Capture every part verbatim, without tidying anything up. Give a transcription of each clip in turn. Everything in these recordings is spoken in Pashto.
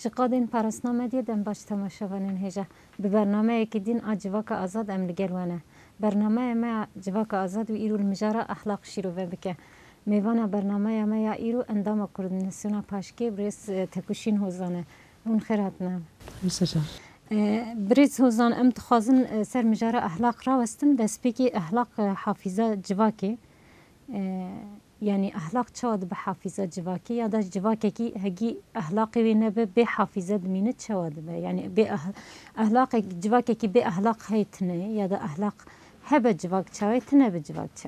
شقادین پرستنامه دیدم باش تماشاوانین هجا به برنامه که دین اجواک آزاد ام لگلوانه برنامه ما جواک آزاد و ایرو المجاره اخلاق شیرو و بکه میوان برنامه ما یا ایرو اندام کوردیناسیون پاشکی بریس تکوشین هوزانه اون خیراتنا مسجا بریز هوزان ام تخازن سر مجاره اخلاق را وستن دسپیکی اخلاق حافظه جواکی يعني أخلاق شواد بحافظة جواكي يا دا جواكي كي هجي أخلاقي وينبه بحافظة دمينة شواد به يعني بأخلاق جواكي كي بأخلاق هيتنه يا دا أخلاق هبة جواك شوي تنه بجواك شوي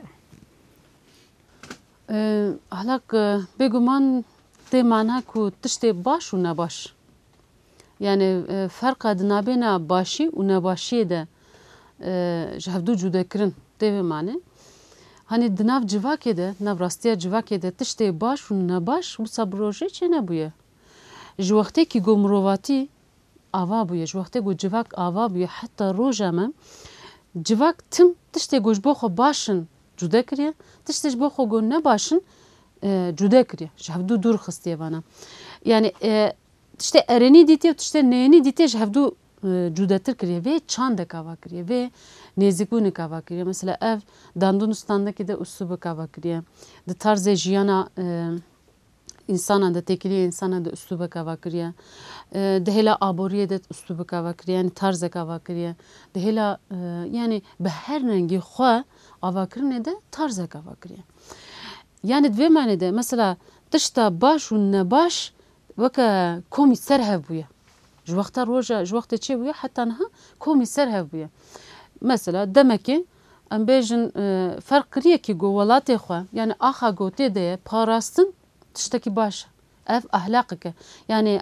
أخلاق بيجومان تي معناها كو تشتي باش ونباش يعني فرق دنا بين باشي ونباشي ده جهدو جدا كرن تي معناه hani dinav civakê de, nav rastiya civakê de tiştê baş û nebaş wisa bi rojê çê nebûye. Ji wextê ku got mirovatî ava bûye, ji wextê got civak ava bûye heta roja me civak tim tiştê got ji bo xwe başin cude kiriye, tiştê ji bo xwe got nebaşin cude kiriye. Ji hevdû dûr xistiye vana. Yani tiştê erenî dîtiye û tiştê neyênî dîtiye ji hevdû cudetir kiriye. Vê çandek ava kiriye. Vê nêzîkbûnê ava kiriye. Mesela ev Dandunistan'daki de uslubu kava kiriye. De tarzê jiyana insanan da tekiliye insana da uslubu kava kiriye. De hela aboriye de uslubu kava kiriye. Yani tarzı kava kiriye. De hela yani be her rengi xwe ava kirine de tarzı kava kiriye. Yani dvê manede mesela tişta baş û nebaş weke komî ser hev bûye. Ji wexta roja ji wextê çê bûye heta niha komî ser hev bûye. Mesela demekî em bêjin ferq kiriye ki got welatê xwe yani axa gotê de ye parastin tiştekî baş e. Ev ahlaqek e. Yani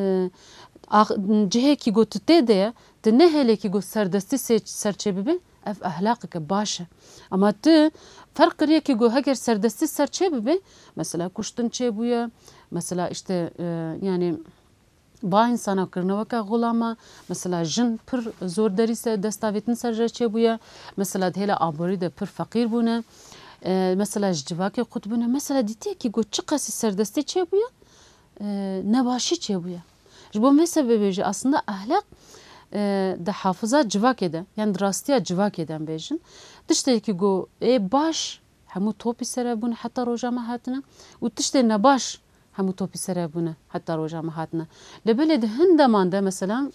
cihekî got tu tê de ye tu nehelekî got serdestî serçê bibe ev ahlaqek e baş e. Ama tu ferq kiriye ki got heger serdestî serçê bibe mesela kuştin çê bûye mesela işte yani با insana kirneweka gulama mesela jin pir zor derîse destavêtin ser re çêbûye mesela hêla aborî de pir feqîr bûne mesela ji civakê qut bûne mesela dîtiye ki got çi qasî serdestî çêbûye nebaşî çêbûye ji bo me sebebê jî aslında ahlak de hafıza civakê de yani di rastiya civakê de em bêjin tiştekî got ê baş hemû topî ser hebûne heta roja me hatine û tiştê nebaş hemû topî ser hebûne heta roja me hatine. Li belê di hin deman de mesela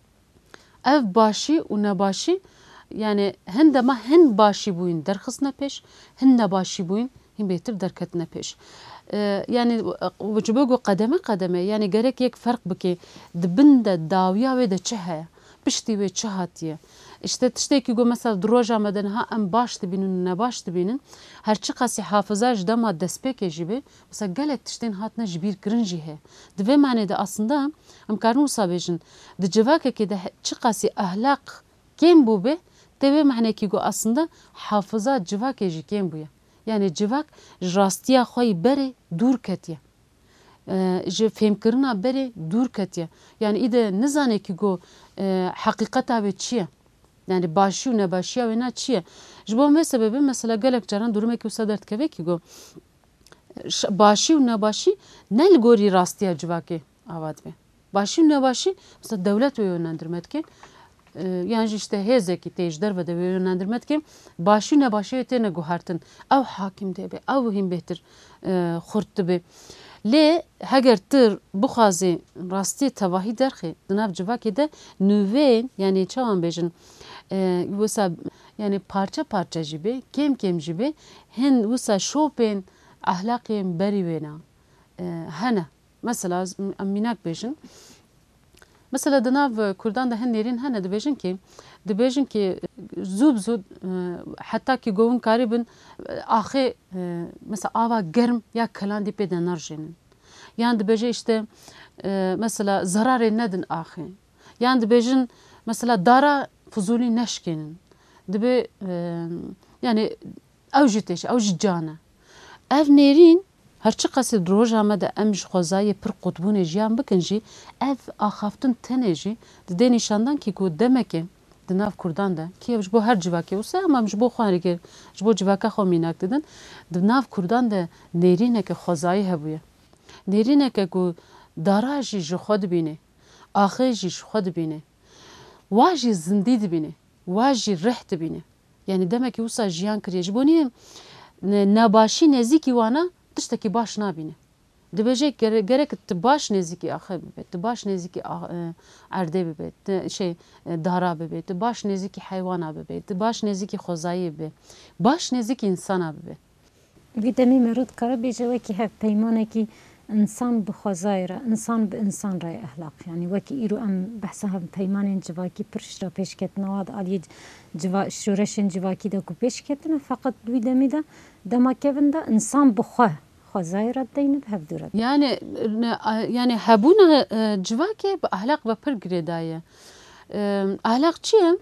ev başî û nebaşî yani hin dema hin başî bûyîn derxistine pêş hin nebaşî bûyîn hin bêhtir derketine pêş. Yani ji bo got qedeme qedeme yani gerek yek ferq bike di bin de dawiya wê de çi heye piştî wê çi hatiye. İşte tiştekî got mesela di roja me de niha em baş dibînin û nebaş dibînin her çi qasî hafıza ji dema destpêkê jî bê mesela gelek tiştên hatine ji bîr kirin jî heye. Di vê manê de aslında em karin wisa bêjin di civakekê de çi qasî ahlak kêm bû bê tê vê manekî got aslında hafıza civakê jî kêm bûye. Yani civak ji rastiya xwe yî berê dûr ketiye. Ji fêmkirina berê dûr ketiye. Yani îde nizane ki got heqîqeta wê çi ye. Yani başî û nebaşiya wê na çi ye. Ji bo me sebebê mesela gelek caran durumekî wisa derdikeve ki got başî û nebaşî ne li gorî rastiya civakê ava dibe. Başî û nebaşî mesela dewlet wê yönlendirme dike. Yani işte hêzekî tê ji derve de wê yönlendirme dike başî û nebaşiyê têne guhertin. Ew hakîm dibe ew hîn bêhtir xurt dibe. Lê heger tu bixwazî rastî tevahî derxî di nav civakê de nûveyên yani çawan bêjin wisa yani parça parça jî bê kêm kêm jî bê hin wisa şopên ahlaqên berî wê na hene. Mesela em mînak bêjin mesela di nav Kurdan de hin nêrîn hene dibêjin ki dibêjin ki zû bi zû heta ki govin karî bin axê mesela ava germ ya kelandî pê de nerjênin. Yani dibêje işte mesela zararê nedin axê. Yani dibêjin mesela dara fuzûlî neşkênin. Dibe yani ew jî têşe ew jî can e. Ev nêrîn her çi qasî di roja me de em ji xwezayê pir qutbûnê jiyan bikin jî ev axaftin tenê jî di dê nîşandan ki got demekê di nav Kurdan de ki ev ji bo her civakê wisa ama ji bo xwe ji bo civaka xwe mînak didin di nav Kurdan de nêrîneke xwezayî hebûye. Nêrîneke ku dara jî ji xwe dibîne آخه جیش خود بینه واجی زندی دبینه واجی رح دبینه یعنی دمکی وسا جیان کریه جبونی نباشی نزیکی وانا تشتکی باش نبینه دبیجه گرک تباش نزیکی آخه ببید تباش نزیکی عرده ببید شی دارا ببید تباش نزیکی حیوانا ببید تباش نزیکی خوزایی ببید باش نزیکی انسانا ببید ویدمی مرود کاره بیجه وکی هف پیمانه کی انسان بخوزای را انسان به انسان رای اخلاق یعنی وکی ایرو ام بحثا هم پیمان جواکی پرش را پیش کتنا واد آلی جوا شورش جواکی دا کو پیش کتنا فقط ویدمی دا دما کون دا انسان بخواه خوزای را دینه به هف دورد yani yani habuna civake ahlak ve pır giredaye ahlak çiye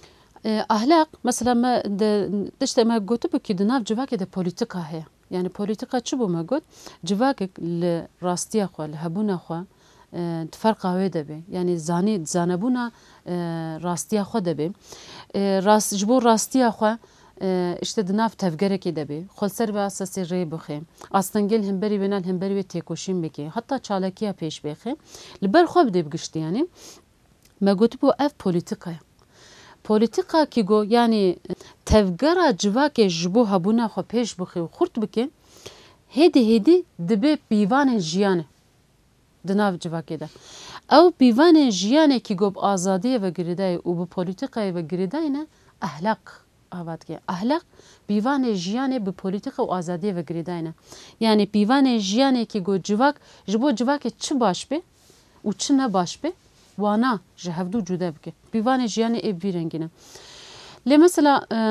ahlak mesela ma işte ma gotu bu ki dinav civake de politika he yani politika çu bu ma got civake le rastiya xwa le habuna xwa farqa ve de be yani zani zanabuna rastiya xwa de be rast jbo rastiya xwa işte dinav tevgereki de be xolser ve asası rey bixê astengel hemberi benal hemberi ve tekoşin beke hatta çalakiya peş bexê li ber xwe bide bigişti yani me gotu bu ev politika politika ki go yani tevgera civake jbo habuna xwe peş bixê xurt bike hedi hedi dibe pîvanên jiyanê dinav civake de ew pîvanên jiyanê ki go azadiye ve giridayê û bu politikayê ve giridayê ahlak آوادگی اخلاق پیوان جیانه به پلیتیک و آزادی و گریداینه یعنی پیوان جیانه که گو جواک جبو جواک چه باش به و چه نه باش به وانا جهودو جدا بکه پیوان جیانه اب ویرنگینه لی مثلا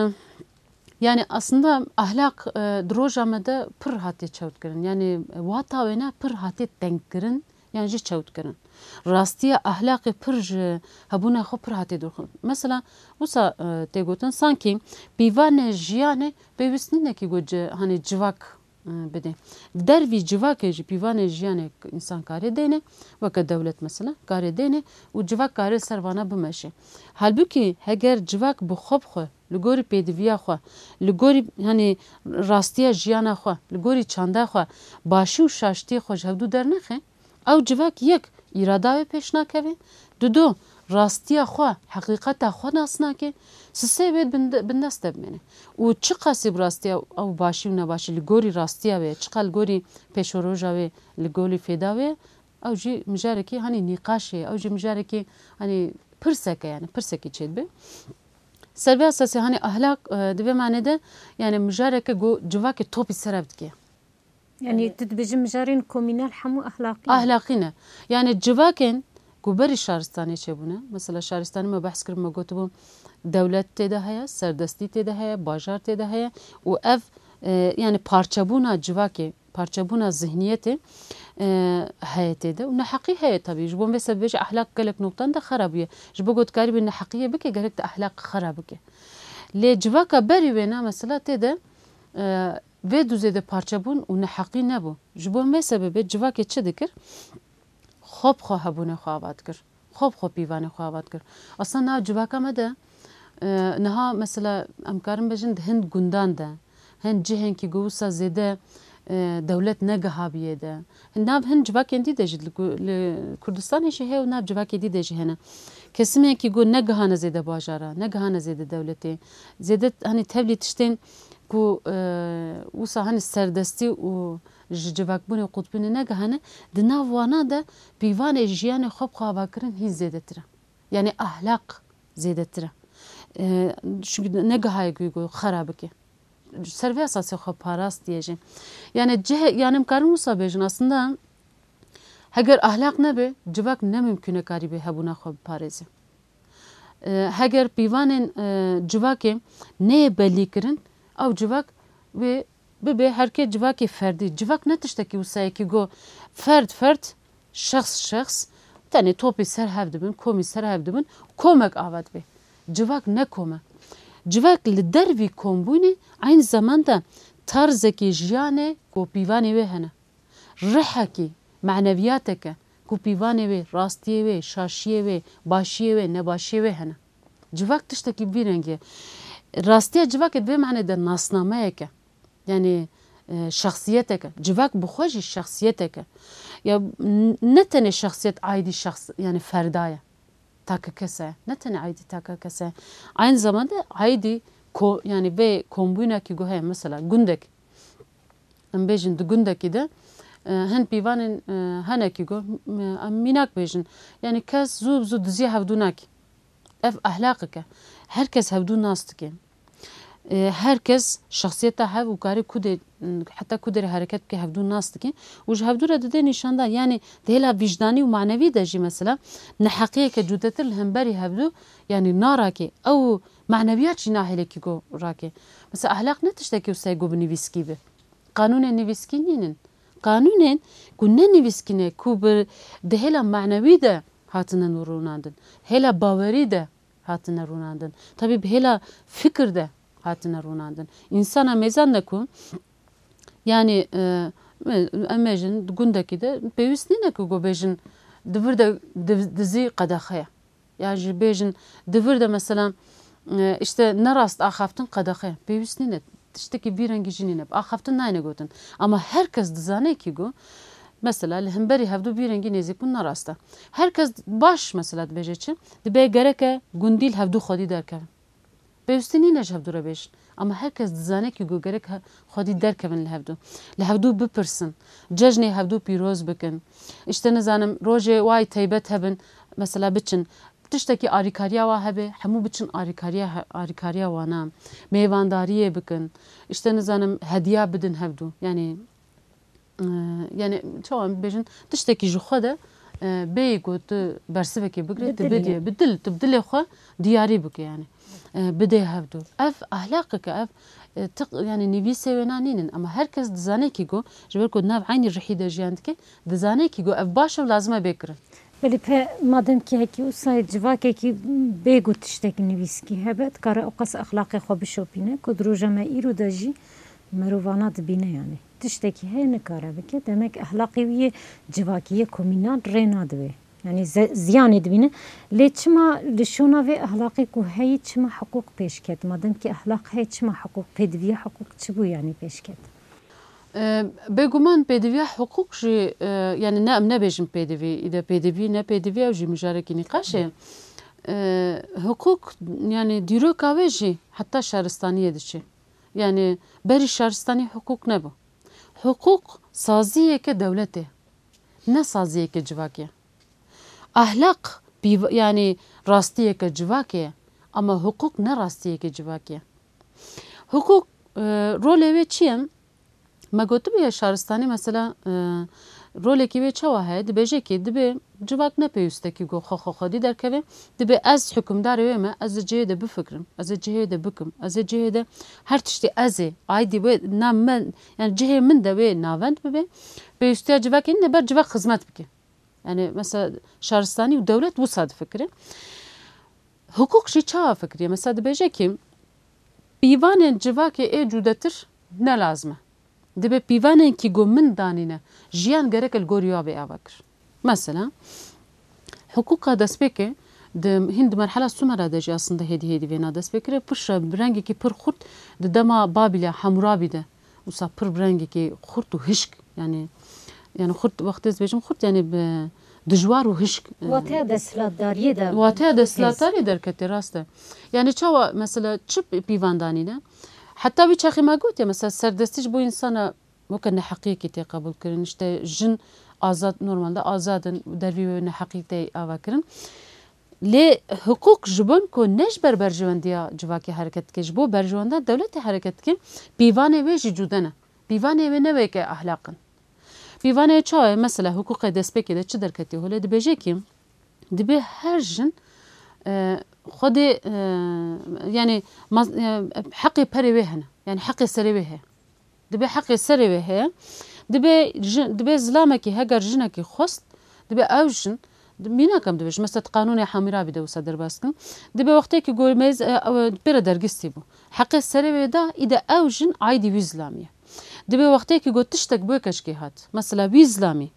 yani aslında ahlak drojamada pır hati çavut kirin yani vata ve ne pır hati denk kirin yani ji çavut kirin rastiya ahlakı pır habuna xo pır hati dur mesela usa te gotin sanki pivane jiyane bevisnine ki goce hani civak bede dervi civak ji pivane jiyane insan kare dene ve devlet mesela kare dene u civak kare servana bimeşe halbuki heger civak bu xob xo لگوری پیدویا خو لگوری hani راستیا جیانا خو لگوری چاندا خو باشی و شاشتی خو جهدو در نخه او جواک یک اراده و پیش نکوی دو دو راستیا خو حقیقت خو ناسنا که سسه بید بندست بمینه و چه قصیب راستیا او باشی و نباشی لگوری راستیا و چه لگوری پیشوروجا و لگوری فیدا و او جی مجاره که hani نقاشه او جی مجاره که hani پرسکه yani پرسکی چید به سربی اساسی hani ahlak dibe manede yani müjareke go civake topi serevd ki. Yani tedbijim müjarin komünel hamu ahlaki. Ahlakine. Yani civaken go beri şaristani çebune. Mesela şaristani me bahs kirim me gotu devlet te de haya, serdesti te de haya, bajar te de haya u ev yani parçabuna civake parçabuna zihniyeti hayete de و نحقی هست طبیعی جبون بس بیش اخلاق کلک نقطان ده خرابیه جبو گفت کاری به نحقیه بکی گرک ده اخلاق خراب بکی لی جواک بری و نه مثلا تده و دوزه ده پارچه بون و نحقی نبو جبون بس به جواک چه دکر خوب خواه بونه خواهد کر خوب خوب پیوانه خواهد کر اصلا نه جواک مده نها مثلا امکارم بجند هند گندان ده هند جهن کی گوسا زده دولت نگهابیه ده ناب هن جواکن دی دجد لکردستان شهر و ناب جواکی دی دجه هنه کسیه کی گو نگهانه زده باجارا نگهانه زده دولتی زده هنی تبلی تشتین کو وسا هنی سردستی و جواک بونه قطبینه نگهانه دنا وانا ده پیوان جیان خوب خواب کردن هی زده تره یعنی اخلاق زده تره شو نگهای گو خرابه که servi asası xo parast diyeceğim. Yani ceh yani imkanı musabejin aslında heger ahlak ne be civak ne mümküne karibe habuna xo parezi. Heger pivanen civake ne belli kirin av civak ve bebe herke civake ferdi civak ne tişteki usay ki go ferd ferd şahs şahs tane topi ser havdibin komi ser havdibin komek avad be civak ne kome civak li dervi kombuni aynı zamanda tarzeki jiyane ko pivane ve hene rihaki maneviyateke ko pivane ve rastiye ve şaşiye ve başiye ve nebaşiye ve hene civak tişteki bir rengi rastiye civak et ve manede nasnameyeke yani şahsiyeteke civak bu xoji şahsiyeteke ya ne tane şahsiyet aydi şahs yani ferdaya taka kese ne tane aydi taka kese aynı zamanda aydi ko yani ve kombina ki gohe mesela gündek bejin de gündeki de hen pivanın hane ki go minak bejin yani kes zub zub dizi havdunak ev ahlakike herkes havdu nastike herkes şahsiyete hev u kari kude hatta kuderi hareket ki havdu nastike u havdu ra de nişanda yani dela vicdani u manevi de ji mesela ne haqiqe cudetir hemberi havdu yani nara ki او معنویات چی ناهله کی گو راکه مثلا اخلاق نتشته که وسای گو بنویسکی به قانون نویسکی نینن قانون کنه نویسکینه کو بر دهلا معنوی ده هاتنن روناندن هلا باوری ده هاتنن روناندن tabi هلا fikir de هاتنن روناندن insana mezan da ku yani emejin gündeki de pevisnine ku go bejin devir de dizi qadaxaya yani bejin devir de mesela işte ne rast axaftın qadaxaya pevisnine işte ki bir rengi jinine axaftın nayne gotin ama herkes dizane ki go mesela lehmberi havdu bir rengi nezik bun narasta herkes baş mesela bejeçi de gereke gundil havdu xodi derke pevisnine havdu rabeş ama herkes dizane ki go gerek xodi derke ben havdu havdu bipirsin cejne havdu piroz bikin işte ne zanım roje vay taybet hebben mesela biçin tişteki arikariya wa hebe hemu biçin arikariya arikariya wana meyvandariye bikin işte ne zanım hediye bidin havdu yani yani çoğun bejin tişteki juxada bey got bersiveki bigre tibdiye bidil tibdile xo diyari bik yani bide havdu ev ahlakike ev yani nevi sevenaninin ama herkes dizane ki go jber ko nav aynı rihide jiyandke dizane ki go ev başa lazım bekrin ولی په مادام که هکی اوسای جواکه که بگو تشتکی نویسکی هبت کار اوقاس اخلاقی خواب شوپینه که دروجه ما ایرو داجی مروانات بینه یعنی تشتکی هی نکاره بکه دمک اخلاقی ویه جواکیه کمینات رینا دوه yani ziyan edibine le çima lişona ve ahlaki ku hey çima hukuk peşket madem ki ahlak hey çima hukuk pedviye hukuk çibu yani peşket بگومان پدوی حقوق جی یعنی نه ام نبیشم پدوی ایده پدوی نه پدوی او جی مجارکی نقاشه حقوق yani دیرو کاوه جی حتی شهرستانیه دچه yani beri şaristani hukuk ne bu? Hukuk saziye ke devlete ne saziye ke civakiye ahlak yani rastiye ke civakiye ama hukuk ne rastiye ke civakiye hukuk rol ve çiyem ما گوتم یا شهرستانی مثلا رولی کی به چوا هست دبیجه کی دبی جواب نپیوسته کی گو خو خو خودی در که دبی از حکمدار و ما از جهه ده بفکرم از جهه ده بکم از جهه ده هر تشتی ازه عادی و نام من yani جهه من ده و ناوند ببی پیوسته جواب کی نه بر جواب خدمت بکی yani mesela şehristani و devlet bu sad fikri hukuk şi çava fikri mesela dibece ki pivanın cevap ki e cudetir ne lazım دبی پیوانه کی گمن دانینه جیان گرک الگوریا به آوکر مثلا حقوق دست بکه د هند مرحله سومره دجی aslında هدی هدی وینا دست بکره پرش برنگی کی پر خورد د دما بابیله حمرابی ده وسا پر برنگی کی خورد و هشک yani yani خورد وقت از بجم خورد yani دجوار و هشک واتیا دستلاتداری ده واتیا دستلاتداری در کتی راسته yani çava mesela çip پیواندانینه حتی وی چخی ما گوت یا مثلا سردستیش بو انسان ممکن نه حقیقی تی قبول کرن işte جن آزاد normalde azadın dervi ve ne حقیقی آوا کرن لی حقوق جبن کو نش بر برجواندیا جواکی حرکت کش بو برجواندا دولت حرکت کی پیوانه و جودنه پیوانه و نه و که اخلاقن پیوانه چای مثلا حقوق دست بکی ده چه درکتی هله دی بجه کی دی به هر جن خود يعني حقي بري هنا يعني حقي سري به دبي حقي سري به دبي دبي زلامك هجر جنك خست دبي اوجن مینا کم دوش مثلا قانون حمیرا بیده و صدر باسکن دبی وقتی که گوی میز بره درگستی بو حق سری ودا ایده اوجن عیدی ویزلامیه دبی وقتی که گوتش تک بو کشکی هات مثلا ویزلامی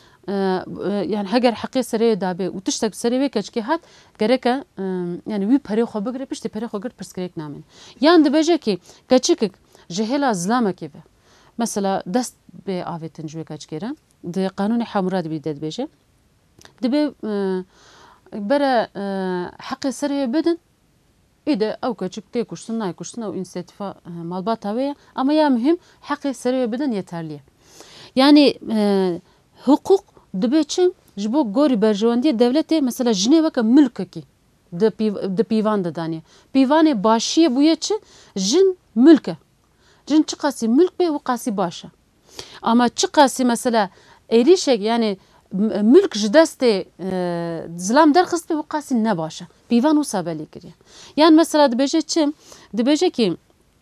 yani هگر حقی سری دابه و تشتک سری وی کشکی هات گرکه yani وی پری خو بگره پشت پری خو گر پرسکریک نامن yani دبیجه کی کچیک جهلا زلامه کی به مثلا دست به آوتن جوی کچکیره د قانون حمورا دبی داد بیجه دبی برا حق سری بدن ایده او küçük تی kuştun nay kuştun o inisiyatifa malbat havaya ama ya mühim hakkı seri bedin yeterli. Yani e, hukuk dibeçim jibo gori berjewandi devleti mesela jine vaka mülk ki de piv de pivan da dani. Pivanı başiye bu yeçi jin mülke. Jin çıkası mülk be vukası başa. Ama çıkası mesela erişek yani mülk jideste zlam derxist be vukası ne başa. Pivan o sabeli kiriye. Yani mesela dibeje çim dibeje ki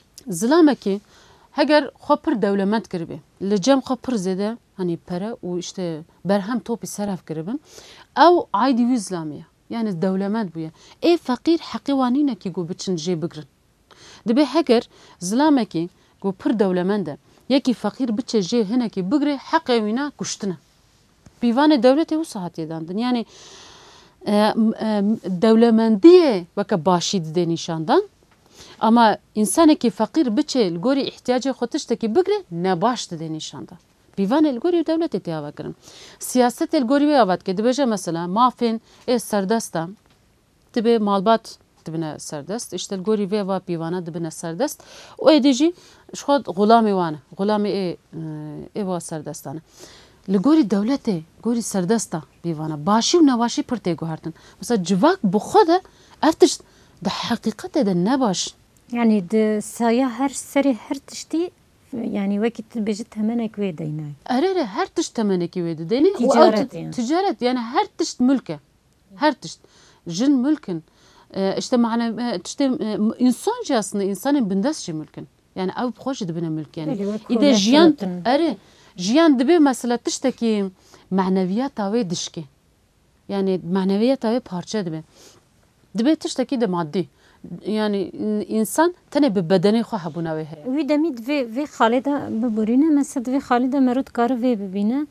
zlame ki heger xopir devlemet kiribe. Lecem xopir zede hani para o işte berhem topi seraf kiribin. Ev aydi yüzlamiye. Yani devlemet buya. E fakir hakivanine ki go biçin jê bigirin. Dibe heger zlame ki go pir devlemende yekî fakir biçe jê hinekî bigire heqê wîne kuştine. Pîvanê devletê wisa hatiye dandin. Yani e, e, devlemendiye veke başî dide nîşandan. Ama insanekî fakir biçe li gorî ihtiyacê xwe tiştekî bigire ne baş dide nîşandan. Pîvanê li gorî devletê tê ava kirin. Siyasetê li gorî wê ava dike. Dibêje mesela mafên ê serdestan dibe malbat dibine serdest. İşte li gorî vê ava pîvana dibine serdest. O êdî jî ji xwe gulamê wan e. Gulamê ê êva serdestan e. Li gorî devletê, gorî serdesta pîvana başî û nebaşî pir tê guhertin. Mesela civak bi xwe de ev tişt di heqîqetê de ne baş. Yani di saya her serê her tiştî yani wekî tu dibêjî temenek wê deyne. Erê her tişt temenekî wê didêne. Ticaret yani. Ticaret yani her tişt mülk e. Her tişt. Jin mülkün. İşte mane işte insan jî aslında insanın bindes jî mülkün. Yani ev xwe jî dibine mülk yani. İde jiyan erê jiyan dibe mesela tiştekî maneviyata wê dişkê. Yani maneviyata wê parça dibe. Dibe tiştekî de maddi. Yani insan tenê bi bedenê xwe hebûna wê heye. Wî demî divê vê xalê de biborîne mesela divê xalê de merû dikare vê bibîne.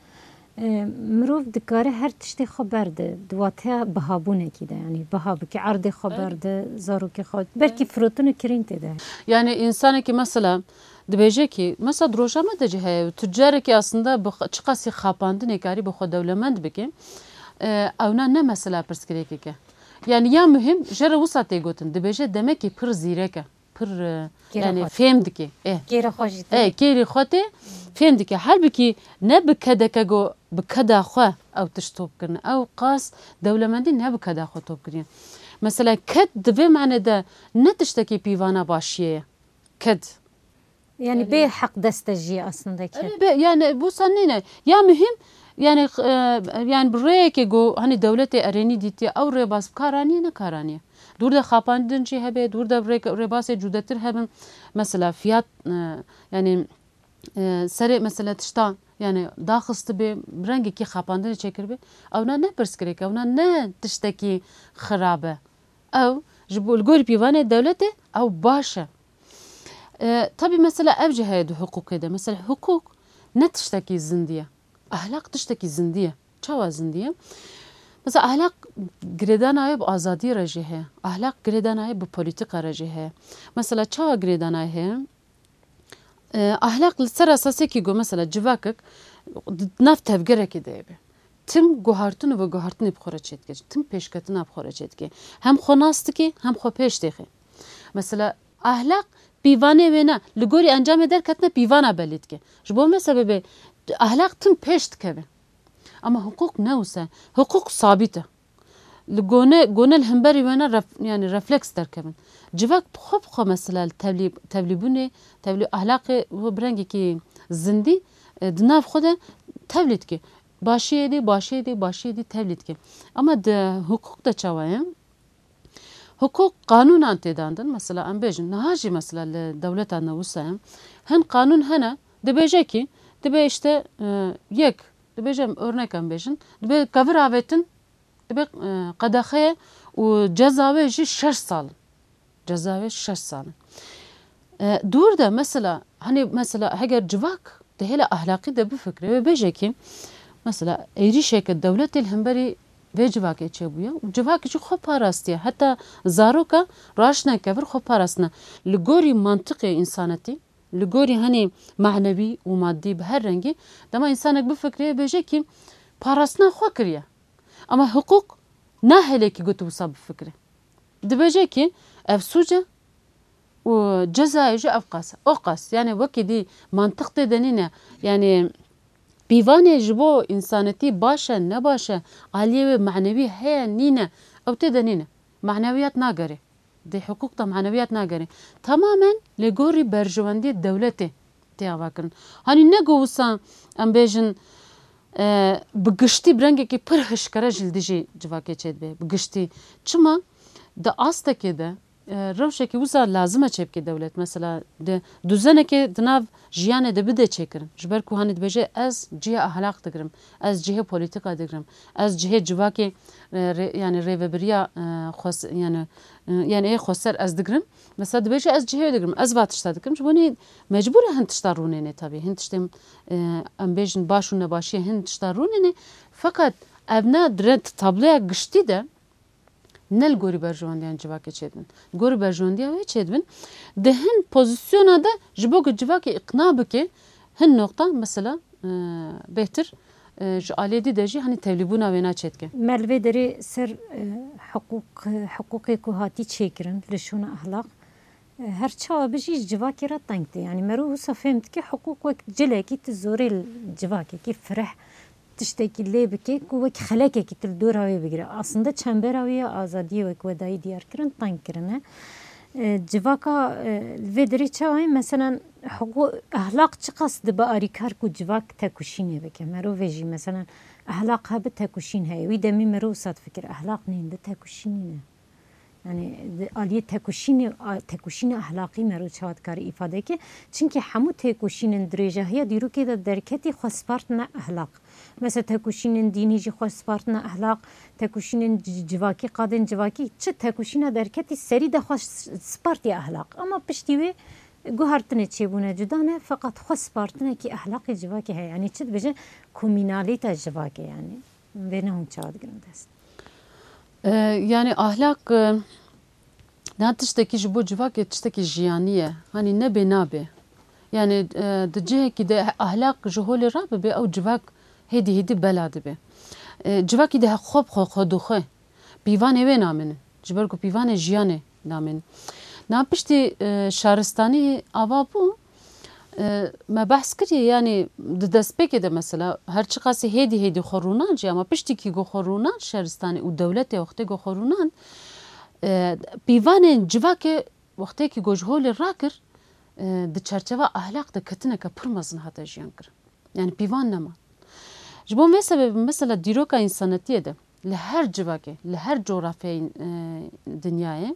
Mirov dikare her tiştê xwe berde. Diwateya bihabûnekî de yani biha bike erdê xwe berde zarokê xwe belkî firotinê kirîn tê de. Yani insanekî mesela dibêje ki mesela di rojname de jî heye tüccarekî aslında çi qasî xapandinê karî bi xwe dewlemend bike ewna ne mesela pirsgirêkek e. Yani ya mühim jere wisa tê gotin dibêje demek ki pir zîrek e pir yani fêm dike e Kêra xwe jî e kêrî xwe tê fêm dike helbikî ne bi kedeke go bi keda xwe ew tişt topkirin ew qas dewlemendî ne bi keda xwe topkiriye. Mesela ked di vê manê de ne tiştekî pîvana başiye ye ked. Yani bê heq deste jî aslında ki. Yani bu sanine ya mühim yani yani bir rêyekê got hani devletê erênî dîtiye ew rêbas karaniye ne karaniye. Dur da xapandin jî hebe dur da rêbasê cudetir hebin. Mesela fiyat yani serê mesela tiştan yani daxist bê rengekî xapandinê çêkir bê ewna ne pirsgirêk ewna ne tiştekî xirab e. Ew ji bo li gorî pîvanê devletê ew baş e. Ee, tabii mesela ev cihayede hukuk ede. Mesela hukuk ne tişteki zindiye? Ahlak tişteki zindiye. Çava zindiye? Mesela ahlak gredan ayı bu azadi rejihe. Ahlak gredan ayı bu politika rejihe. Mesela çava gredan ayı ee, ahlak ser asası ki go mesela civakık naf tevgerek edeybe. Tim guhartını ve guhartını bxora çetke. Tim peşkatını bxora çetke. Hem xonastı ki hem xo peşteki. Mesela ahlak pîvanê wê ne li gorî encam eder ketine pîvana belî dike. Ji bo me sebebê ahlak tim pêş dikeve. Ama hukuk ne wisa? Hukuk sabît e. Li gone gone li hemberî we ne yani refleks derkevin. Civak xwe bi xwe mesela tevlîbûnê tevlî ahlaqê û bi rengekî zindî di nav xwe de tevlî dike. Başiyê dî başiyê dî başiyê dî tevlî dike. Ama di hukuk de çawa ye? Hukuk kanunan têdandin mesela em bêjin niha jî mesela li dewleta ne wisa ye hin kanun hene dibêje ki dibe işte yek dibêje örnek em bêjin dibe kevir avêtin dibe qedexeye û ceza wê jî şeş sal ceza wê şeş sal dur da mesela hani mesela heger civak de hele ahlakî de bifikre ve bêje ki mesela êrişeke dewletê li hemberî vê civakê çêbûye û civakê jî xwe parastiye heta zaroka raşine kevir xwe parastine li gorî mantiqê însanetî لگوری هنی معنوی و مادی به هر رنگی دما انسانک بفکره بجه که پاراستنا خو کریه اما حقوق نه هلی که گوتو بسا بفکره دبجه که اف سوجه و جزایجه اف قاس او قاس yani وکی دی منطق دنینه yani بیوانه جبو انسانتی باشه نباشه عالیه و معنوی هیا نینه او تدنینه معنویات ناگره دی حقوق تا معنویات ناگره تماما لگوری برجواندی دولته تیاوا کرن هانی نگو وسا ام بیجن بگشتی برنگه که پر هشکره جلدیجی جواکه چید به بگشتی چما دا آسته که ده روشه که وسا لازمه چیب که دولت مثلا ده دوزنه که دناو جیانه ده بده چه کرن جبر که هاند بجه از جهه احلاق دگرم از جهه پولیتیکا دگرم از جهه جواکه yani reveberiya خاص yani yani ای خسر از دگرم مثلا دبیجه از جهه دگرم از واتش دگرم چونی مجبوره هند تشتارونه نه tabii هند تشتم ام بیجن باشون نباشی هند تشتارونه نه fakat evna درد tabloya gıştı da nel gori berjwandiyan civake çedin gori berjwandiya ve çedin de hin pozisyona da jibok civake ikna bike hin nokta mesela behtir aledi deji hani tevlibuna vena çetke ملوی دری سر حقوق حقوقی که هاتی چیکرن لشون اخلاق هر چا بجی جواکی را تنگتی یعنی مرو وسا فهمت که حقوق وقت جله کی تزوری جواکی کی فرح تشتکی لی بکی که وقت خلاقه کی تل دور هاوی بگیره aslında çember haviye azadiye وقت ودایی دیار کرن تنگ کرنه جواکا ve deri çavay mesela حقوق اخلاق چه قصد با آریکار کو جواک تکوشینه بکه مرو ویجی مثلا اخلاق ها به تکوشین هی وی دمی مرو صد فکر اخلاق نین ده تکوشینه yani aliye tekuşini tekuşini ahlaki merو çavat kari ifade ki çünkü hamu tekuşinin derecehiye diru ki de derketi xospartna ahlak mesela tekuşinin dinici xospartna ahlak tekuşinin civaki kadın civaki çe tekuşina derketi seri de xosparti ahlak ama piştivi guhartne çebune cudane fakat xospartna ki ahlaki civaki he yani çe beje komünalite civaki yani ve ne hun çavat grindes yani ahlak ne tişteki ji bo civakê tiştekî jiyaniye hani ne bê nabe yani di cihekî de ahlak ji holê rabibe ew civak hêdî hêdî bela dibe civakî de xwe xwe xwedûxwe pîvanê wê naminin ji ber ku pîvanê jiyanê naminin na piştî şaristanî ava bû me behs kiriye yani di destpêkê de mesela her çi qasî hêdî hêdî xwe rûnan jî ama piştîkî got xwe rûnan şaristanî û dewletê wextê got xwe rûnan pîvanên civakê wextêkî got ji holê rakir di çerçeva ahlak de ketineke pir mezin hate jiyan kirin yani pîvan nema ji bo vê sebebê mesela dîroka însanetiyê de li her civakê li her coğrafyayê dinyayê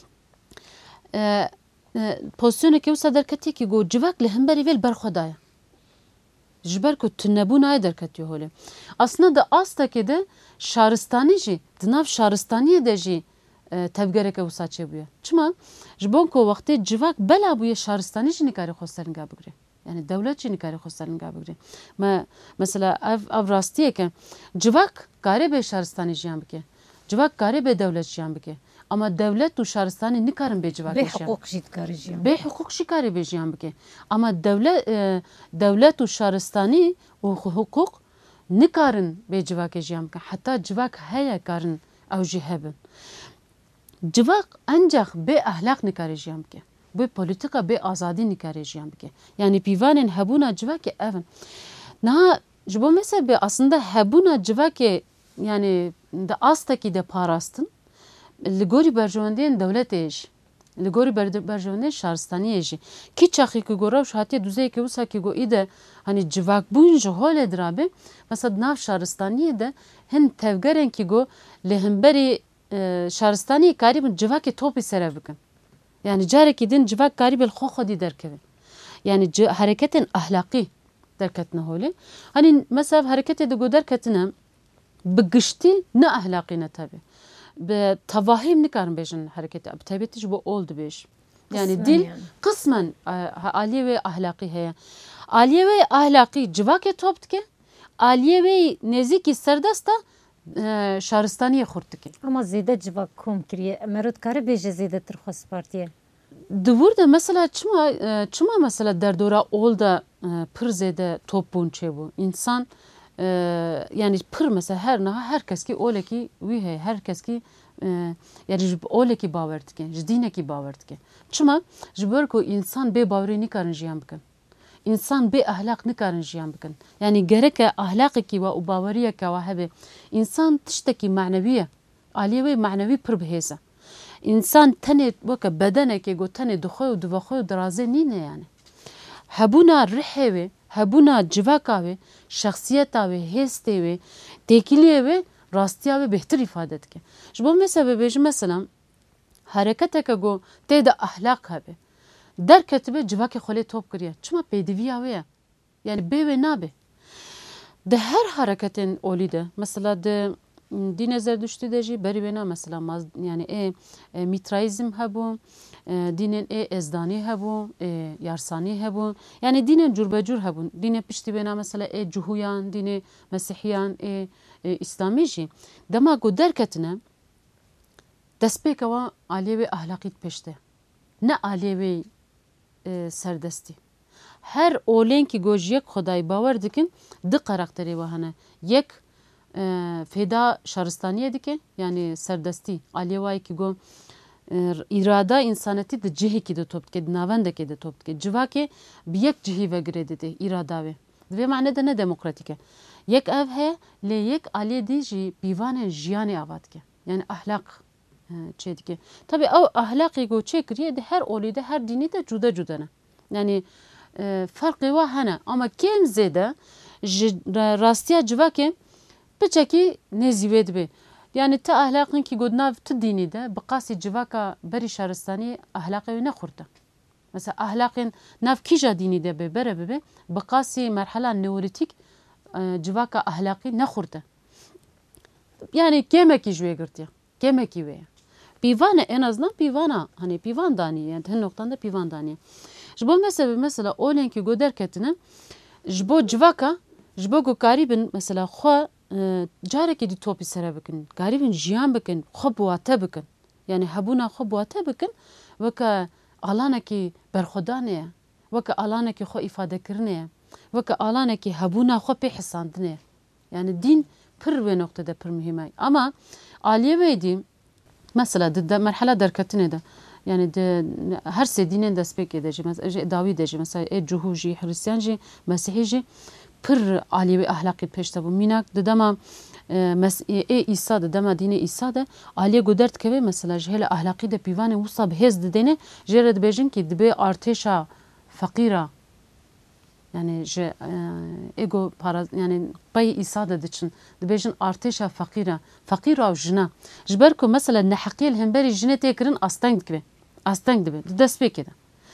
pozisyonekî wisa derketiyekî got civak li hemberî wê li ber xwe daye ji ber ku tu nebûnayê derketiye holê aslında di astekê de şaristanî jî di nav şaristaniyê de jî tevgereke wisa çêbûye çima ji bo ku wextê civak bela bûye şaristanî jî nikarî xwe serînga bigire yani devlet jî nikarî xwe serînga bigire me mesela ev ev rastiyeke civak karê bê şaristanî jiyan bike civak karê bê devlet jiyan bike ama devlet û şaristanî nikarin bê civakê bê hiqûq jî dikarî jiyan bê hiqûq jî karê bê jiyan bike ama devlet devlet û şaristanî û hiqûq nikarin bê civakê jiyan bike heta civak heye karin ew jî hebin civak ancak bê ahlak nikarî jiyan bike bê polîtika bê azadî nikarî jiyan bike yani pîvanên hebûna civakê ev in niha ji bo mesebê aslında hebûna civakê yani di astekî de parastin li gorî berjewendiyên dewletê jî li gorî berjewendiyên şaristaniyê jî kî çaxî ku got rewş hatiye duzeyekê wisa ki got îde hani civakbûn ji holê dirabe mesela nav şaristaniyê de hin tevgerên ki got li hemberî şaristaniyê karî bin civakê topî ser bikin yani carekî din civak karî bê li xwe xwedî derkevin yani hereketên ahlakî derketine holê hani mesela hereketê de got derketine bi giştî ne ahlakî ne tabi bi tevahîm nikarin bêjin hereketê bi taybetî ji bo ol dibêj yani dil qismen aliyê wê ahlakî heye aliyê wê ahlakî civakê top dike aliyê wê nêzîkî serdest e şaristaniyê xurt dike ama zêde civak kom kiriye merod karî bêje zêdetir xwespartiye دور ده مثلا چما چما مثلا در دوره اول ده پر زده توپ بون چه بو انسان yani pır mesela her naha herkes ki öyle ki vihe herkes ki yani jib öyle ki baver dike jdine ki baver dike çima jibör ko insan be bavri ni karın jiyan bikin insan be ahlak ni karın jiyan bikin yani gereke ahlakı ki ve ubavariye ki ve hebe insan tişteki maneviye aliye ve manevi pır beheza insan tane vaka bedene ki go tane duxoy duvaxoy daraze nine yani habuna rihe هبونا جواکا و شخصیتا و هستی و تکیلیه و راستیا و بهتر ifade که جبو مثلا بیش مثلا حرکت که گو تیدا اخلاق هبه در کتبه جواک خلی توپ کریه چما پیدوی آویه yani به و نابه ده هر حرکتین اولیده مثلا ده دین زردشتی ده جی بری بنا مثلا yani e, e mitraizm هبو dinin e ezdani hebun, e yarsani hebun. Yani dinin curbecur hebun. Dine pişti bena mesela e cuhuyan, dini Mesihiyan, e, e İslami jî. Dema ku derketine destpêkeva aliyê ahlakît peşte. Ne aliyê e, serdestî. Her olên ki goj yek xwedayî bawer dikin, di karakterê we hene. Yek e, fêda şaristaniyê dike, yani serdestî. Aliyê wayê ki go irada insaneti de cihekî de top dike, navendekê de top dike. Civakê bi yek cihî vegirê dide irada ve. Divê mane de ne demokratik e. Yek ev heye lê yek aliyê dî jî pîvanên jiyanê ava dike. Yani ahlak çê dike. Tabii ew ahlakê got çê kiriye de her olî de her dînî de cuda cuda ne. Yani farqê wa hene ama kêm zêde ji rastiya civakê piçekî nêzîvê dibe. Yani te ahlakın ki godnav te dini de baqasi civaka beri şaristanî ahlakê ne xurta. Mesela ahlakın nav kîja dini de be bere be baqasi merhala neolitik civaka ahlakî ne xurta. Yani kemekî ji wê girtiye. Kemekî wê. Pîvane en azından pîvana hani pîvan danî yani hin noktanda pîvan danî. Ji bo mesela mesela olên ki goder ketine ji bo civaka ji bo gokarî bin mesela xwe carekê dî topî sere bikin, garîbin jiyan bikin, xwe biwate bikin. Yani hebûna xwe biwate bikin weke alanekî berxwedanê ye, weke alanekî xwe îfadekirinê ye, weke alanekî hebûna xwe pê hisandinê ye. Yani dîn pir wê noktede pir mühim e. Ama aliyê wê dî mesela di merhela derketinê de yani de her sê dînên dest pêkê de jî mesela dawî de jî mesela ê cuhû jî Hristiyan jî Mesîhî jî pir aliyê ahlakî pêş debû. Mînak di dema ê İsa di dema dînê İsa de aliyê goder dikeve mesela ji hêla ahlakî de pîvanên wisa bi hêz didêne jê re dibêjin ki dibe artêşa feqîra yani ji ego para yani payê İsa de diçin dibêjin artêşa feqîra feqîra û jina ji ber ku mesela neheqiyê li hemberî jinê tê kirin asteng dikibe asteng dibe di dest pêkê de.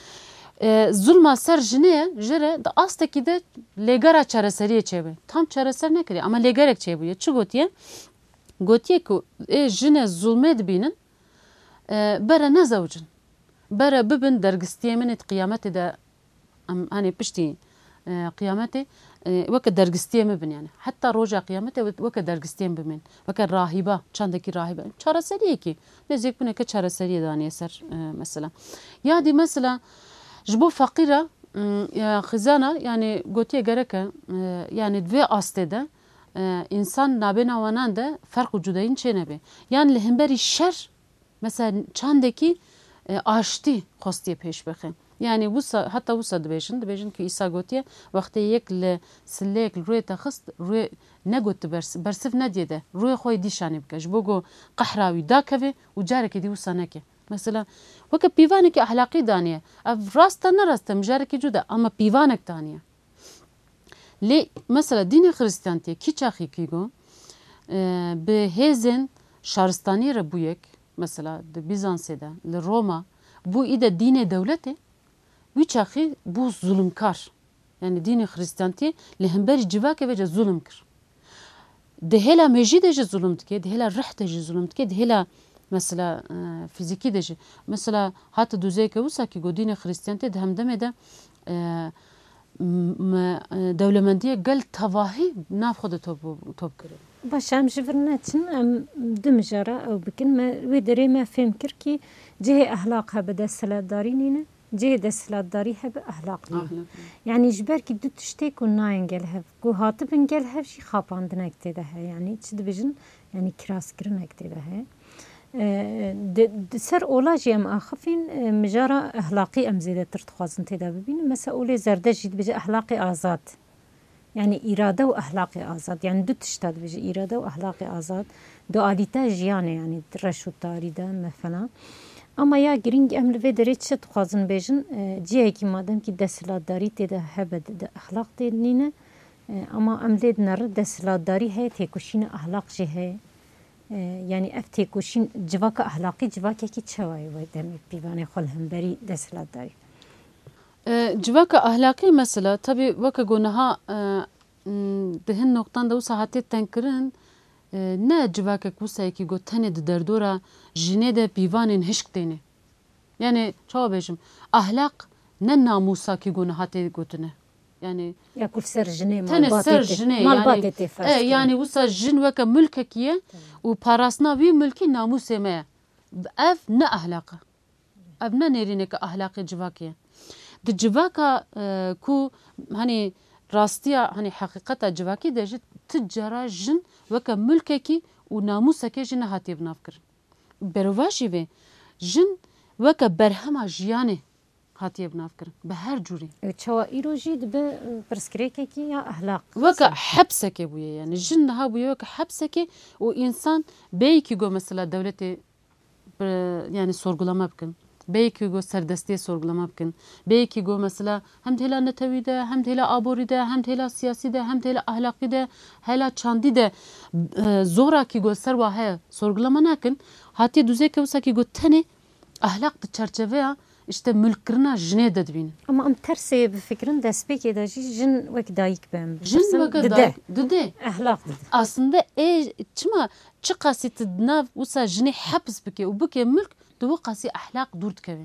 Zulma ser jinê ji re di astekî de lêgera çareseriyê çêbe. Tam çareser nekiriye ama lêgerek çêbûye. Çi gotiye? Gotiye ku ê jinê zulmê dibînin bere nezewcin. Bere bibin dergistiyê min ê qiyametê de hani piştî qiyametê weke dergistiyê min bin yani. Heta roja qiyametê weke dergistiyê bimên. Weke rahiba, çandekî rahibe. Çareseriyekî. Nêzîk bineke çareseriyê daniye ser mesela. Ya dî mesela ji bo feqîra xizana yani gotiye gereke yani divê astê de insan nabêna wanan de ferq û cudayîn çê nebe. Yani li hemberî şer mesela çandekî aştî xwestiye pêş bixe. Yani wisa heta wisa dibêjin dibêjin ki İsa gotiye wextê yek li silleyek li rûyê te xist rûyê negot bersiv nediye de rûyê xwe yê dîşanê bike ji bo ku qehra wî dakeve û carekê dî wisa neke. Mesela weke pîvanekî ahlakî daniye. Ev rast te nerast e mijarekî cuda ama pîvanek daniye. Lê mesela dînê Xristiyantiyê kîçaxî kî got bi hêzên şaristanî re bûyek mesela di Bizansê de li Roma bû îde dînê dewletê wî çaxî bû zulmkar. Yani dînê Xristiyantiyê li hemberî civakê ve ce zulm kir. Di hêla mejî de jî zulm dike, di hêla rih de jî zulm dike, di hêla mesela fizikî de jî. Mesela hatı düzeyke wisa ki got dînê Xristiyantiyê di hemdemê de دولمندیه گل تواهی ناف خود توب کرد. باش هم جبرنا تن ام دمجرة أو بكن ما ودري ما فهم كركي جه أخلاقها بدأ السلاد دارينينا جه ده السلاد داريها بأخلاقنا يعني جبر كي دو تشتيك وناين قالها كو هاتبن قالها شي خاب عندنا كتدها يعني تشد بجن يعني كراس كرنا كتدها د سر اولاجي ام اخفين مجرى اخلاقي ام زيادة ترتخوازن تدا ببين مسؤولي زرده جيد بجي اخلاقي آزاد يعني إرادة وأخلاقي آزاد يعني دو تشتاد بيجي إرادة وأخلاقي آزاد دو آليتا جيانة يعني رشو تاريدا مثلا أما يا جرينج أم لفي دريت شت خوازن بيجن جيه كي مادام كي دسلات داري تدا هبد دا أخلاق تدنينا أما أم ليد نر دسلات داري هي تيكوشين أخلاق جهة يعني أف تيكوشين جواك أخلاقي جواك كي تشواي ودمي بيباني خلهم بري دسلات داري جواك أخلاقي مثلا طبي وكا قونها دهن نقطان دو ساعتي تنكرن نه جواك كوسا يكي قو تاني دردورا جنه ده بيوانين هشك ديني يعني شو بيجم أخلاق نه ناموسا كي قونها تي قوتنه يعني ياكل سر جنه تاني سر جنه يعني ايه يعني وسا جن وكا ملككيه وباراسنا وي ملكي ناموسه ما اف نه أخلاقه اف نه نيرينك أخلاقي جواكيه د جواكا اه كو هني راستيا هني حقيقتا جواكي دجت تجارة جن وكا ملككي وناموسكي جن هاتي بنافكر برواشي في جن وكا برهما جياني هاتي بنافكر بهر جوري تشوا ايروجي دب برسكريكي يا اخلاق وكا حبسكي بويا يعني جن ها بويا وكا حبسكي وانسان بيكي جو مثلا دولتي يعني sorgulama بكن belki go serdestiye sorgulama bkin. Belki go mesela hem de hela netevi de, hem de hela abori de, hem de hela siyasi de, hem de hela ahlaki de, hela çandi de zora ki go serva he sorgulama nakin. Hatiye düzey kevsa ki go tane ahlak de çerçeveye işte mülkirina jine de dibin. Ama am tersi bir fikrin despek edeci jin vek dayık ben. Jin vek dayık dede. Ahlak dede. Aslında e çima çıkasit dnav usa jine hapis bike u bike mülk توقاسي أخلاق دورت كوي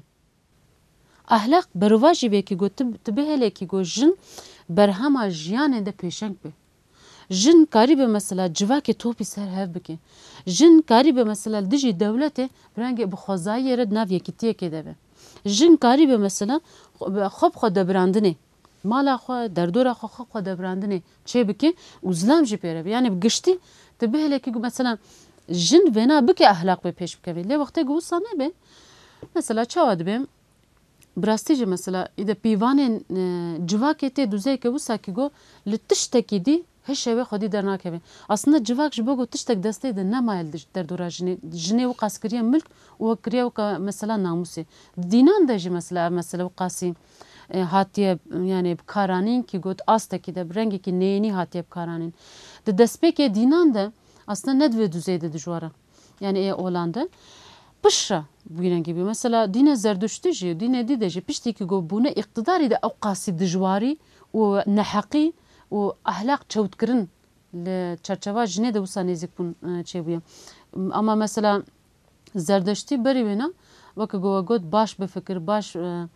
أخلاق برواجي بيكي جو تبهلي كي جو جن برهما جيانه ده پیشنگ به جن قريبه مثلا جواكي توبي سر هف بكي جن قريبه مثلا دجي دولته برانگي بخوزاي رد ناف يكتيه كده به جن قريبه مثلا خب خود دبراندني مالا خو دردورا خو خب خود دبراندني چه بكي وزلام جي بيره يعني بگشتي تبهلي كي مثلا جن بنا بك أخلاق به پیش بکوی لی وقتی گوسا نبه مثلا چاود بیم براستیج مثلا ایده پیوان جواکی تی دوزه که وسا کی گو لتشتکی دی هشوی خودی در ناکوی اصلا جواک جبو گو تشتک دسته ده نمایل در دورا جنی جنی و قاسکریه ملک و کریه و مثلا ناموسی دینان ده جی مثلا مثلا و قاسی هاتیه yani بکارانین کی گوت آستکی ده برنگی کی نینی هاتیه بکارانین ده دسپیک دینان ده aslında nedve düzeyde dijwara. Yani e Hollanda pışra bugüne gibi mesela dine zerdüştü ji dine dideci piştiki go buna iktidarı da avqasi dijwari و نحقي و اخلاق çavutkirin le çerçeva jine de usa nezik bun çebuya. Ama mesela zerdüştü beri vena vaka go god baş be fikir baş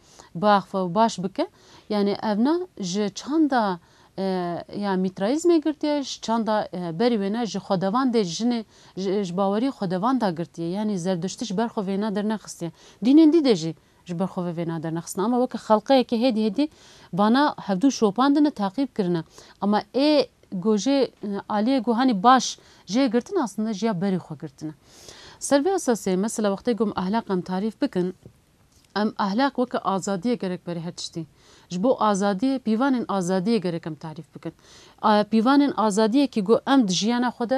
baxfa baş bike yani evna je çanda یا میترایزم گرتیه چند بری ونا ج خداوند جن ج باوری خداوند گرتیه یعنی زردشتش برخو ونا در نخسته دینن دیده جی ج برخو ونا در نخسته اما وک خلقه که هدی هدی bana هفدو شوپاندنه تعقیب کرنه ama e goje aliye gohani baş je girtin aslında je beri xo girtine serbe asası mesela vaqte gum ahlakam tarif bikin am ahlak vak azadiye gerek beri hatişti جبو آزادی پیوانن آزادی گرکم تعریف بکن پیوانن آزادی کی گو ام دجیانا خود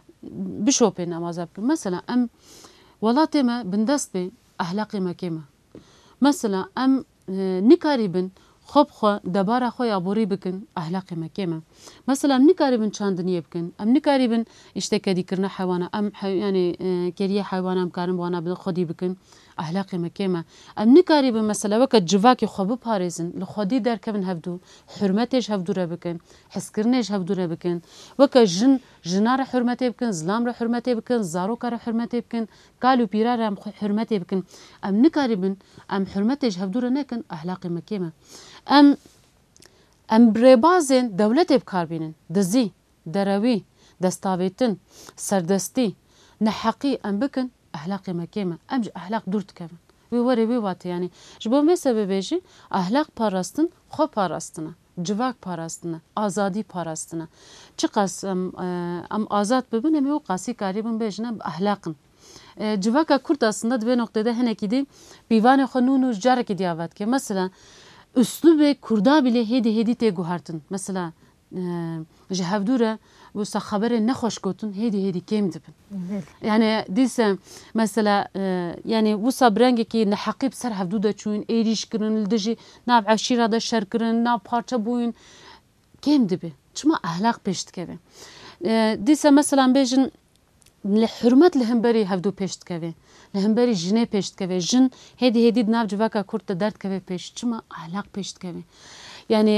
بشوپن نمازب کن مثلا ام ولات ما بندست به اخلاقی ما کما مثلا ام نکاریبن خوب خو دبارا خو یابوری بکن اخلاقی ما کما مثلا نکاریبن چاندنی بکن ام نکاریبن اشتکدی کرنا حیوانا ام یعنی کریه حیوانا ام کارم وانا بل خودی بکن اخلاقی مکیمه ام نکاری به مثلا وقت جواکی خوب پاریزن لخودی در کبن هفدو حرمتش هفدو را بکن حسکرنش هفدو را بکن وقت جن جنار حرمتی بکن زلام را حرمتی بکن زارو کار حرمتی بکن کالو پیرا را حرمتی بکن ام نکاری بن ام حرمتش هفدو را نکن اخلاقی مکیمه ام ام ریبازین دولت بکار بینن دزی دروی دستاویتن سردستی نحقی ام بکن اخلاق مکیمه ام اخلاق دور تکمن وی وری وی وات یعنی جبو می سبب بیجی اخلاق پاراستن خو پاراستنه جواک پاراستنه آزادی پاراستنه چه قاس ام, ام آزاد ببین ام قاسی کاری بن بیجنه اخلاقن جواکا کرد aslında دو نقطه هنکی دی بیوان خنون و جار کی دیاوت که مثلا اسلوب کردا bile هدی هدی ته گوهرتن مثلا جهودوره و سا خبر نخوش گوتن هدی هدی کم دبن yani دیسم مثلا yani و صبرنگ کی نحقیب سر هفدوده چون ایریش کرن لدجی ناب عشیره ده شر کرن ناب parça بوین کم دبه چما اخلاق پشت کبه دیسم مثلا بیجن لحرمت لهمبری هفدو پشت کوي لهمبری جنه پشت کوي جن هدی هدی ناب جواکا کورت درد کوي پشت چما اخلاق پشت کوي yani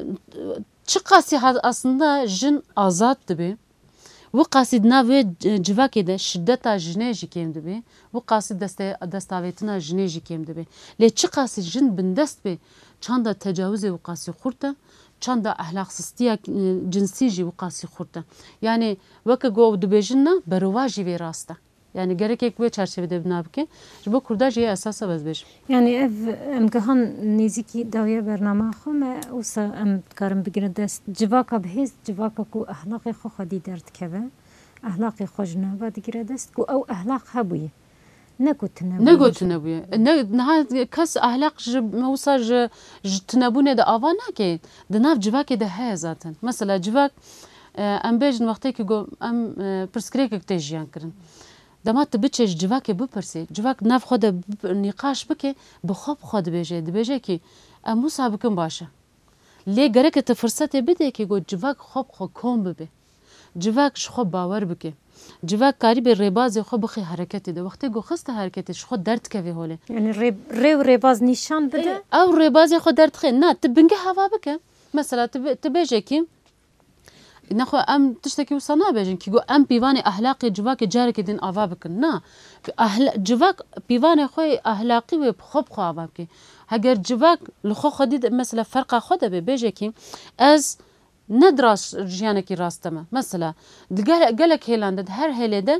çi qasi aslında jin azad dibe و قاصد ناوی جواکی ده شدت جنه جی کم دبی و قاصد دست دستاویتنا جنه جی کم دبی لی چی قاصد جن بندست بی چند تجاوز و قاصد خورده چند اخلاق سستی جنسی جی و قاصد خورده یعنی وقت گو دبیجن نه برواجی وی راسته yani gerek ek ve çerçevede binabke bu kurda jeye esasa bezbeş yani ev em gahan neziki dawiye bername xo me usa em karim bigire dest civaka bhez civaka ku ahlaqi xo xadi dert keve ahlaqi xojna va digire dest ku ew ahlaq habuye ne gotine ne gotine buye ne ne kas ahlaq mevsa tnebune de avana ke de nav civake de he zaten mesela civak em bejin vakti ki go em perskrek te jiyan kirin دمات بچش جواک بپرسی جواک نف خود نقاش بکه بخواب خود بیجه دبیجه کی امو سابقم باشه لی گره که فرصت بده که گو جواک خوب خو کم ببه جواک خو باور بکه جواک کاری به ریباز خو بخی حرکتی ده وقتی گو خست حرکتش خو درد کوي هوله یعنی ری ری ریباز نشان بده او ریباز خو درد خی نه تبنگه هوا بکه مثلا تبیجه کی نخو ام تشتكي وصنا بيجن كي جو ام بيواني اخلاقي جواك جارك دين افابك نا أهل جواك بيواني خوي اخلاقي وبخوب خو افابك هاجر جواك لخو خديد مثلا فرقه خد بيجي كي از ندرس جيانك راستما مثلا قالك هيلاند هر هيلده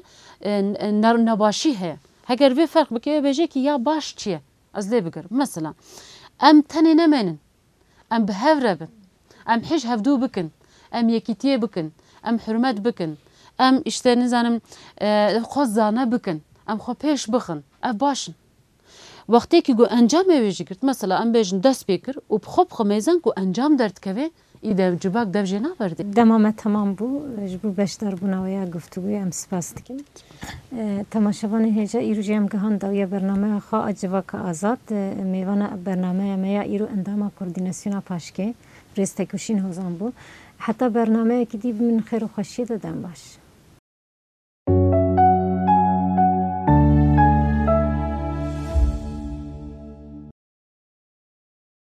نباشي هي هاجر في فرق بك بيجي كي يا باش تشي از لي بقر مثلا ام تاني نمن ام بهفرب ام حج هفدو بكن ام یکیتیه بکن ام حرمت بکن ام اشته نزانم خوز زانه بکن ام خو پیش بخن اف باشن وقتی که گو انجام ویجی کرد مثلا ام بیجن دست بکر و بخوب خمیزن گو انجام درد کوی ایده جباک دو جنا برده دمام تمام بو جبو بشتر بناویا گفتگوی ام سپاس دکن تماشاوان هجا ایرو جیم گهان داویا برنامه خواه جواک آزاد میوان برنامه میا ایرو انداما کوردیناسیونا پاشکه رستکوشین هزان بو حتی برنامه که دیب من خیر و خوشی دادم باش